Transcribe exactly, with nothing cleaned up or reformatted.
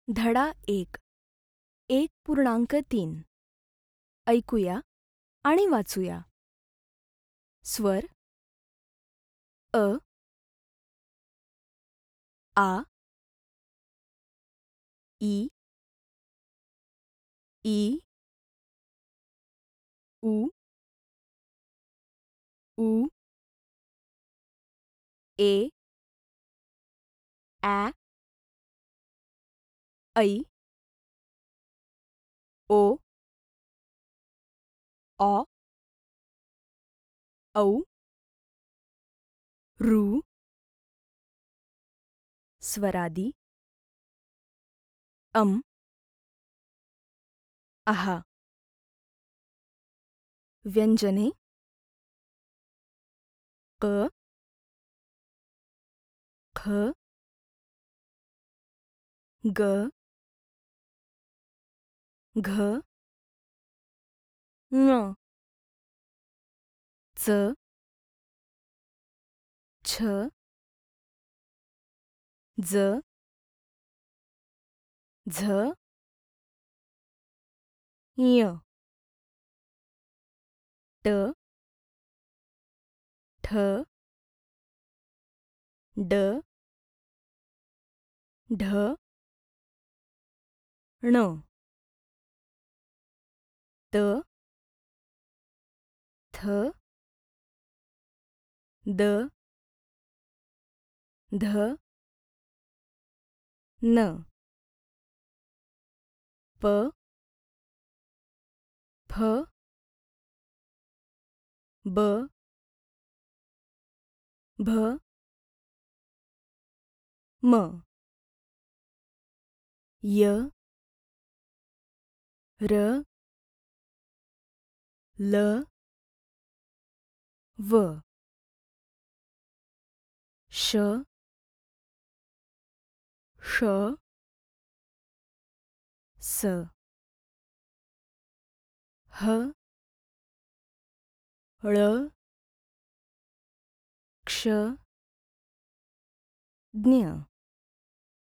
धडा एक एक पूर्णांक तीन ऐकूया आणि वाचूया. स्वर अ आ ई ई उ ऊ ए ॲ ऐ ओ ऑ औ ऋ स्वरादी अम आहा. व्यंजने क ख ग घ ङ च छ ज झ य ट ठ ड ढ ण त थ द ध न प फ ब भ म य र ल व श ष स ह ळ क्ष ज्ञ